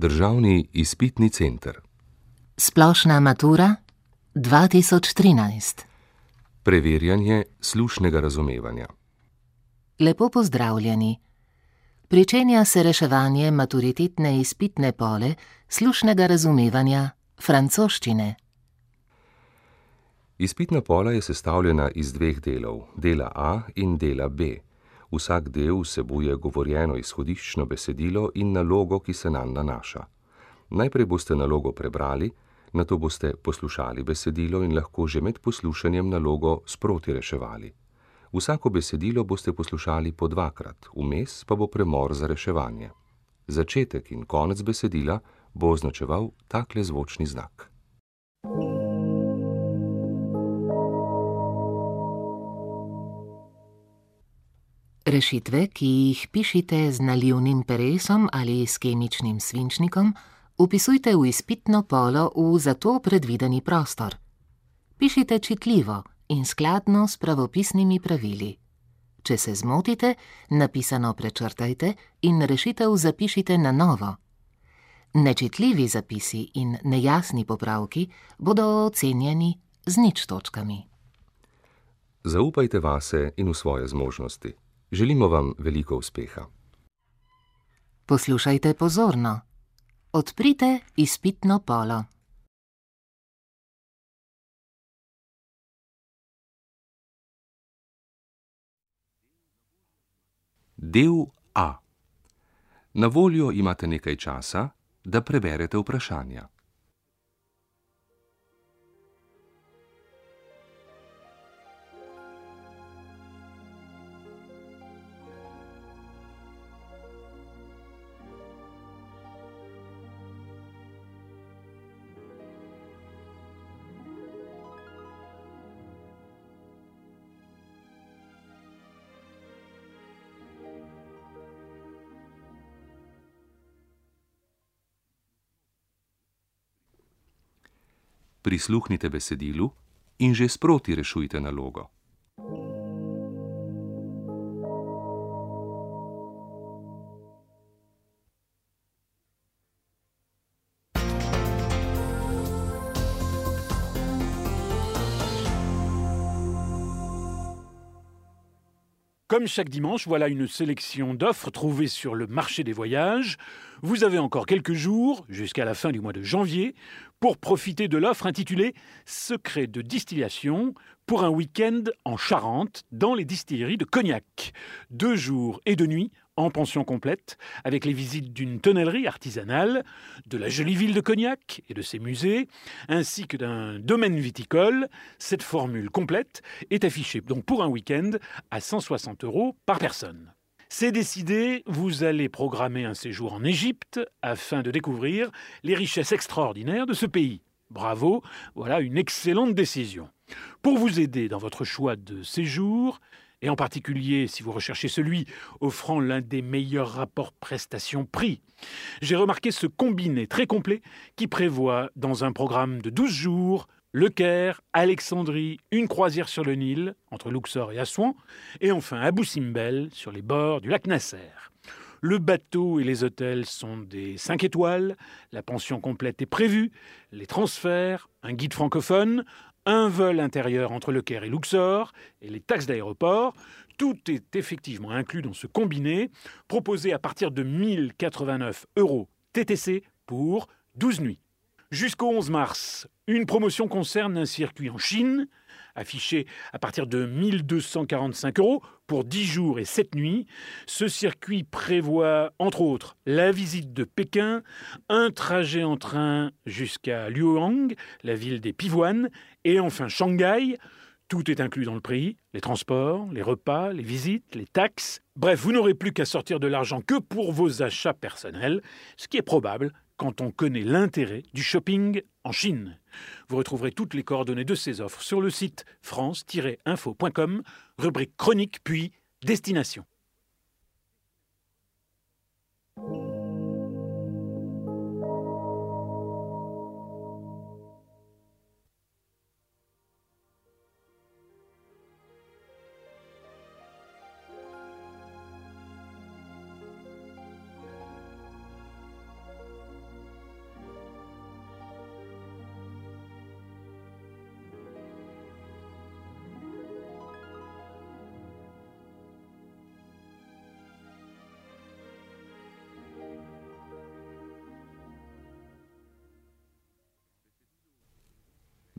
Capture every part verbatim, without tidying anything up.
Državni izpitni center. Splošna matura dva tisoč trinajst. Preverjanje slušnega razumevanja. Lepo pozdravljeni. Pričenja se reševanje maturitetne izpitne pole slušnega razumevanja francoščine. Izpitna pola je sestavljena iz dveh delov, dela A in dela B. Vsak del vsebuje govorjeno izhodiščno besedilo in nalogo, ki se nanj nanaša. Najprej boste nalogo prebrali, nato boste poslušali besedilo in lahko že med poslušanjem nalogo sproti reševali. Vsako besedilo boste poslušali po dvakrat, vmes pa bo premor za reševanje. Začetek in konec besedila bo označeval takle zvočni znak. Rešitve, ki jih pišite z nalivnim peresom ali s kemičnim svinčnikom, vpisujte v izpitno polo v za to predvideni prostor. Pišite čitljivo in skladno s pravopisnimi pravili. Če se zmotite, napisano prečrtajte in rešitev zapišite na novo. Nečitljivi zapisi in nejasni popravki bodo ocenjeni z nič točkami. Zaupajte vase in v svoje zmožnosti. Želimo vam veliko uspeha. Poslušajte pozorno. Odprite izpitno polo. Del A. Na voljo imate nekaj časa, da preberete vprašanja. Prisluhnite besedilu in že sproti rešujte nalogo. Comme chaque dimanche, voilà une sélection d'offres trouvées sur le marché des voyages. Vous avez encore quelques jours, jusqu'à la fin du mois de janvier, pour profiter de l'offre intitulée « Secret de distillation » pour un week-end en Charente, dans les distilleries de Cognac. Deux jours et deux nuits en pension complète, avec les visites d'une tonnellerie artisanale, de la jolie ville de Cognac et de ses musées, ainsi que d'un domaine viticole. Cette formule complète est affichée donc pour un week-end à cent soixante euros par personne. C'est décidé, vous allez programmer un séjour en Égypte afin de découvrir les richesses extraordinaires de ce pays. Bravo, voilà une excellente décision. Pour vous aider dans votre choix de séjour, et en particulier si vous recherchez celui offrant l'un des meilleurs rapports prestations-prix, j'ai remarqué ce combiné très complet qui prévoit dans un programme de douze jours Le Caire, Alexandrie, une croisière sur le Nil, entre Luxor et Assouan, et enfin Abou Simbel, sur les bords du lac Nasser. Le bateau et les hôtels sont des cinq étoiles, la pension complète est prévue, les transferts, un guide francophone, un vol intérieur entre Le Caire et Luxor, et les taxes d'aéroport. Tout est effectivement inclus dans ce combiné, proposé à partir de mille quatre-vingt-neuf euros T T C pour douze nuits. Jusqu'au onze mars, une promotion concerne un circuit en Chine, affiché à partir de mille deux cent quarante-cinq euros pour dix jours et sept nuits. Ce circuit prévoit, entre autres, la visite de Pékin, un trajet en train jusqu'à Luoyang, la ville des pivoines, et enfin Shanghai. Tout est inclus dans le prix, les transports, les repas, les visites, les taxes. Bref, vous n'aurez plus qu'à sortir de l'argent que pour vos achats personnels, ce qui est probable quand on connaît l'intérêt du shopping en Chine. Vous retrouverez toutes les coordonnées de ces offres sur le site france tiret info point com, rubrique chronique puis destination.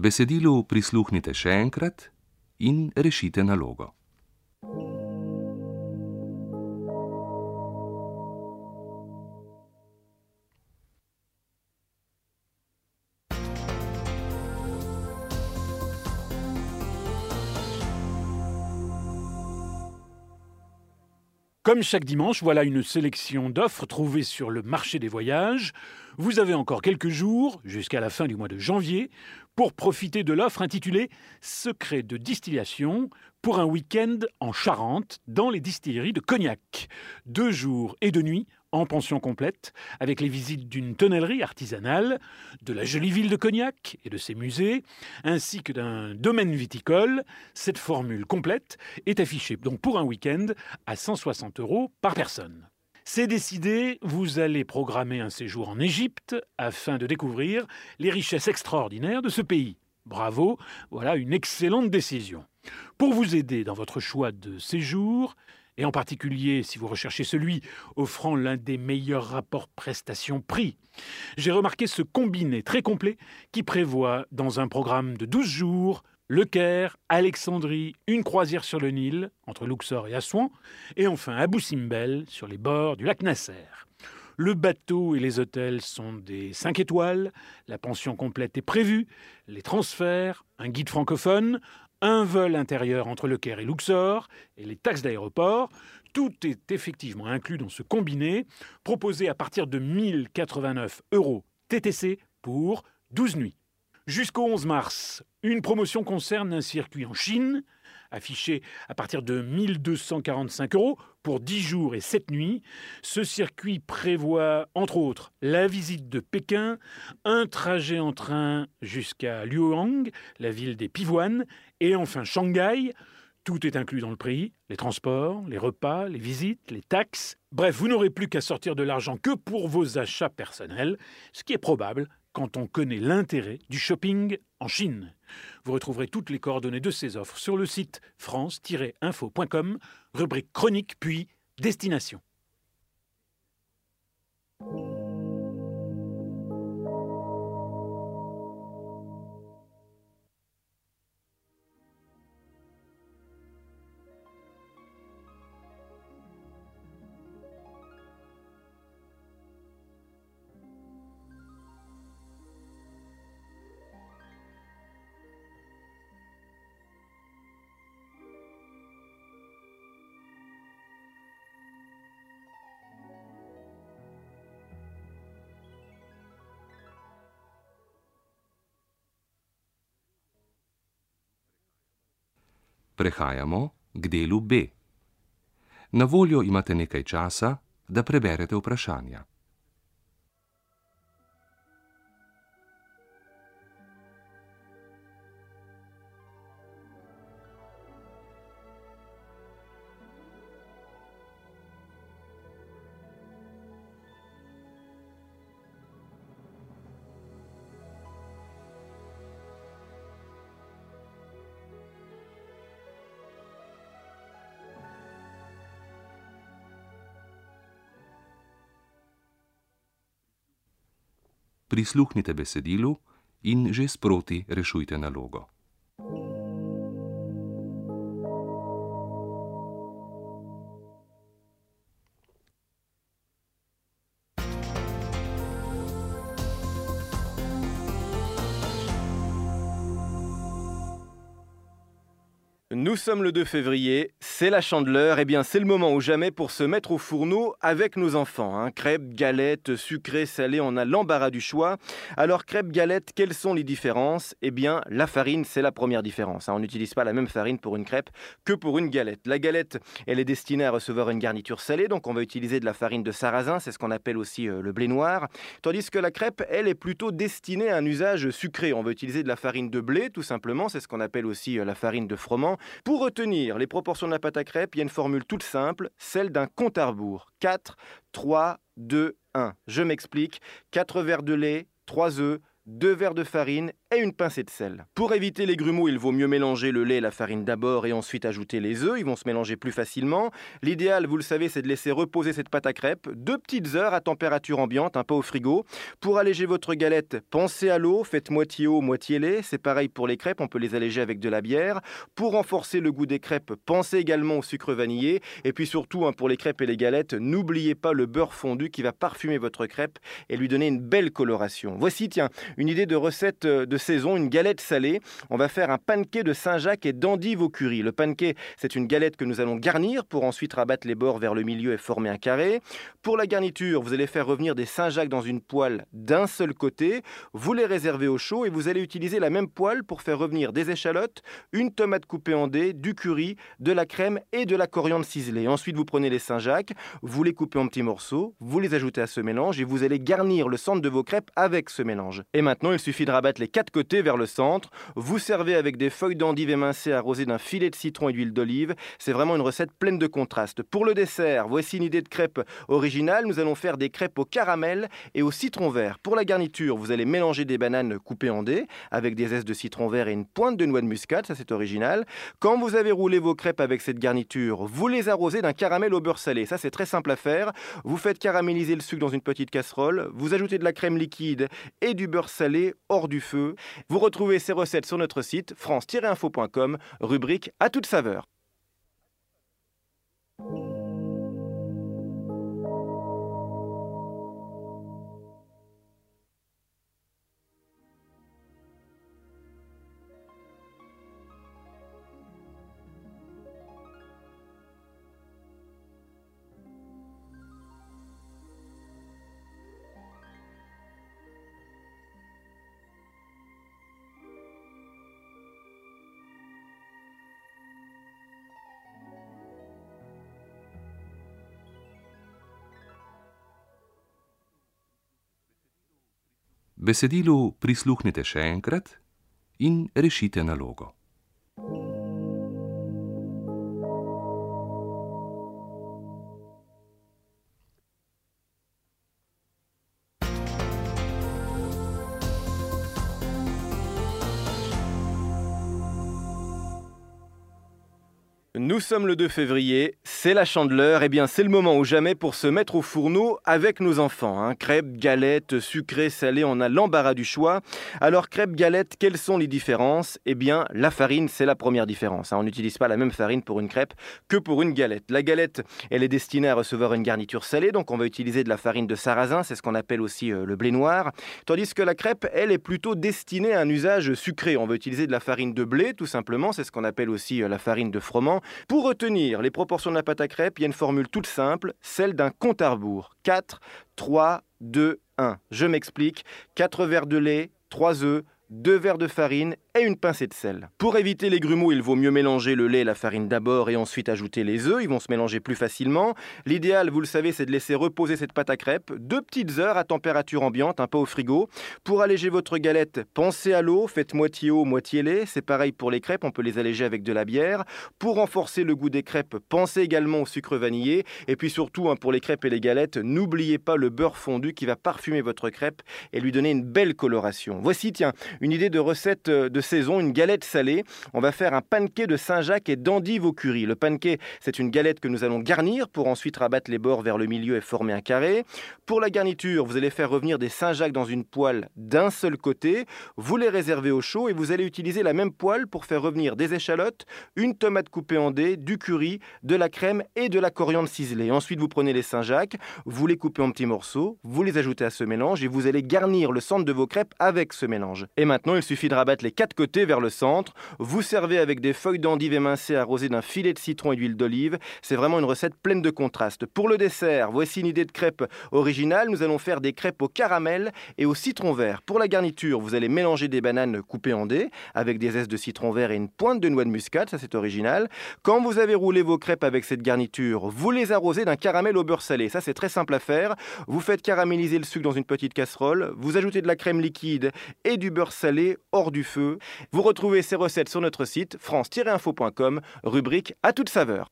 Besedilu prisluhnite še enkrat in rešite nalogo. Comme chaque dimanche, voilà une sélection d'offres trouvées sur le marché des voyages. Vous avez encore quelques jours, jusqu'à la fin du mois de janvier, pour profiter de l'offre intitulée « Secret de distillation » pour un week-end en Charente, dans les distilleries de Cognac. Deux jours et deux nuits en pension complète, avec les visites d'une tonnellerie artisanale, de la jolie ville de Cognac et de ses musées, ainsi que d'un domaine viticole. Cette formule complète est affichée donc pour un week-end à cent soixante euros par personne. C'est décidé, vous allez programmer un séjour en Égypte afin de découvrir les richesses extraordinaires de ce pays. Bravo, voilà une excellente décision. Pour vous aider dans votre choix de séjour, et en particulier si vous recherchez celui offrant l'un des meilleurs rapports prestations-prix, j'ai remarqué ce combiné très complet qui prévoit, dans un programme de douze jours, Le Caire, Alexandrie, une croisière sur le Nil, entre Luxor et Assouan, et enfin Abou Simbel, sur les bords du lac Nasser. Le bateau et les hôtels sont des cinq étoiles, la pension complète est prévue, les transferts, un guide francophone, un vol intérieur entre Le Caire et Luxor, et les taxes d'aéroport. Tout est effectivement inclus dans ce combiné, proposé à partir de mille quatre-vingt-neuf euros T T C pour douze nuits. Jusqu'au onze mars, une promotion concerne un circuit en Chine, affiché à partir de mille deux cent quarante-cinq euros pour dix jours et sept nuits. Ce circuit prévoit, entre autres, la visite de Pékin, un trajet en train jusqu'à Luoyang, la ville des pivoines, et enfin Shanghai. Tout est inclus dans le prix, les transports, les repas, les visites, les taxes. Bref, vous n'aurez plus qu'à sortir de l'argent que pour vos achats personnels, ce qui est probable quand on connaît l'intérêt du shopping en Chine. Vous retrouverez toutes les coordonnées de ces offres sur le site france tiret info point com, rubrique chronique puis destination. Prehajamo k delu B. Na voljo imate nekaj časa, da preberete vprašanja. Prisluhnite besedilu in že sproti rešujte nalogo. Nous sommes le deux février, c'est la Chandeleur, et bien c'est le moment ou jamais pour se mettre au fourneau avec nos enfants. Hein. Crêpes, galettes, sucrées, salées, on a l'embarras du choix. Alors crêpes, galettes, quelles sont les différences? Eh bien la farine, c'est la première différence. Hein. On n'utilise pas la même farine pour une crêpe que pour une galette. La galette, elle est destinée à recevoir une garniture salée, donc on va utiliser de la farine de sarrasin, c'est ce qu'on appelle aussi euh, le blé noir. Tandis que la crêpe, elle est plutôt destinée à un usage sucré. On va utiliser de la farine de blé, tout simplement, c'est ce qu'on appelle aussi euh, la farine de froment. Pour retenir les proportions de la pâte à crêpes, il y a une formule toute simple, celle d'un compte à rebours. quatre, trois, deux, un. Je m'explique. quatre verres de lait, trois œufs, deux verres de farine et une pincée de sel. Pour éviter les grumeaux, il vaut mieux mélanger le lait et la farine d'abord et ensuite ajouter les œufs. Ils vont se mélanger plus facilement. L'idéal, vous le savez, c'est de laisser reposer cette pâte à crêpes deux petites heures à température ambiante, un peu au frigo. Pour alléger votre galette, pensez à l'eau, faites moitié eau, moitié lait. C'est pareil pour les crêpes, on peut les alléger avec de la bière. Pour renforcer le goût des crêpes, pensez également au sucre vanillé. Et puis surtout, hein, pour les crêpes et les galettes, n'oubliez pas le beurre fondu qui va parfumer votre crêpe et lui donner une belle coloration. Voici, tiens, une idée de recette de saison, une galette salée. On va faire un pancake de Saint-Jacques et d'endives au curry. Le pancake, c'est une galette que nous allons garnir pour ensuite rabattre les bords vers le milieu et former un carré. Pour la garniture, vous allez faire revenir des Saint-Jacques dans une poêle d'un seul côté. Vous les réservez au chaud et vous allez utiliser la même poêle pour faire revenir des échalotes, une tomate coupée en dés, du curry, de la crème et de la coriandre ciselée. Ensuite, vous prenez les Saint-Jacques, vous les coupez en petits morceaux, vous les ajoutez à ce mélange et vous allez garnir le centre de vos crêpes avec ce mélange. Et maintenant, il suffit de rabattre les quatre côtés vers le centre. Vous servez avec des feuilles d'endive émincées arrosées d'un filet de citron et d'huile d'olive. C'est vraiment une recette pleine de contrastes. Pour le dessert, voici une idée de crêpe originale. Nous allons faire des crêpes au caramel et au citron vert. Pour la garniture, vous allez mélanger des bananes coupées en dés avec des zestes de citron vert et une pointe de noix de muscade. Ça, c'est original. Quand vous avez roulé vos crêpes avec cette garniture, vous les arrosez d'un caramel au beurre salé. Ça, c'est très simple à faire. Vous faites caraméliser le sucre dans une petite casserole. Vous ajoutez de la crème liquide et du beurre salé hors du feu. Vous retrouvez ces recettes sur notre site france tiret info point com, rubrique à toute saveur. Besedilu prisluhnite še enkrat in rešite nalogo. Nous sommes le deux février, c'est la Chandeleur, et bien c'est le moment ou jamais pour se mettre au fourneau avec nos enfants. Hein. Crêpes, galettes, sucrées, salées, on a l'embarras du choix. Alors crêpes, galettes, quelles sont les différences? Eh bien la farine, c'est la première différence. Hein. On n'utilise pas la même farine pour une crêpe que pour une galette. La galette, elle est destinée à recevoir une garniture salée, donc on va utiliser de la farine de sarrasin, c'est ce qu'on appelle aussi euh, le blé noir. Tandis que la crêpe, elle est plutôt destinée à un usage sucré. On va utiliser de la farine de blé, tout simplement, c'est ce qu'on appelle aussi euh, la farine de froment. Pour retenir les proportions de la pâte à crêpes, il y a une formule toute simple, celle d'un compte à rebours. quatre, trois, deux, un. Je m'explique. quatre verres de lait, trois œufs, deux verres de farine et une pincée de sel. Pour éviter les grumeaux, il vaut mieux mélanger le lait et la farine d'abord et ensuite ajouter les œufs. Ils vont se mélanger plus facilement. L'idéal, vous le savez, c'est de laisser reposer cette pâte à crêpes deux petites heures à température ambiante, un peu au frigo. Pour alléger votre galette, pensez à l'eau, faites moitié eau, moitié lait. C'est pareil pour les crêpes, on peut les alléger avec de la bière. Pour renforcer le goût des crêpes, pensez également au sucre vanillé. Et puis surtout, hein, pour les crêpes et les galettes, n'oubliez pas le beurre fondu qui va parfumer votre crêpe et lui donner une belle coloration. Voici, tiens, une idée de recette de saison, une galette salée. On va faire un pancake de Saint-Jacques et d'endives au curry. Le pancake, c'est une galette que nous allons garnir pour ensuite rabattre les bords vers le milieu et former un carré. Pour la garniture, vous allez faire revenir des Saint-Jacques dans une poêle d'un seul côté. Vous les réservez au chaud et vous allez utiliser la même poêle pour faire revenir des échalotes, une tomate coupée en dés, du curry, de la crème et de la coriandre ciselée. Ensuite, vous prenez les Saint-Jacques, vous les coupez en petits morceaux, vous les ajoutez à ce mélange et vous allez garnir le centre de vos crêpes avec ce mélange. Et maintenant, il suffit de rabattre les quatre côtés vers le centre. Vous servez avec des feuilles d'endive émincées arrosées d'un filet de citron et d'huile d'olive. C'est vraiment une recette pleine de contrastes. Pour le dessert, voici une idée de crêpe originale. Nous allons faire des crêpes au caramel et au citron vert. Pour la garniture, vous allez mélanger des bananes coupées en dés avec des zestes de citron vert et une pointe de noix de muscade. Ça, c'est original. Quand vous avez roulé vos crêpes avec cette garniture, vous les arrosez d'un caramel au beurre salé. Ça, c'est très simple à faire. Vous faites caraméliser le sucre dans une petite casserole. Vous ajoutez de la crème liquide et du beurre salé hors du feu. Vous retrouvez ces recettes sur notre site france tiret info point com, rubrique à toute saveur.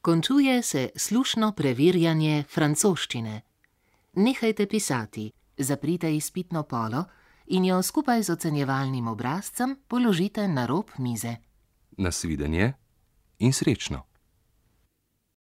Končuje se slušno preverjanje francoščine. Nehajte pisati, zaprite izpitno polo in jo skupaj z ocenjevalnim obrazcem položite na rob mize. Nasvidenje in srečno!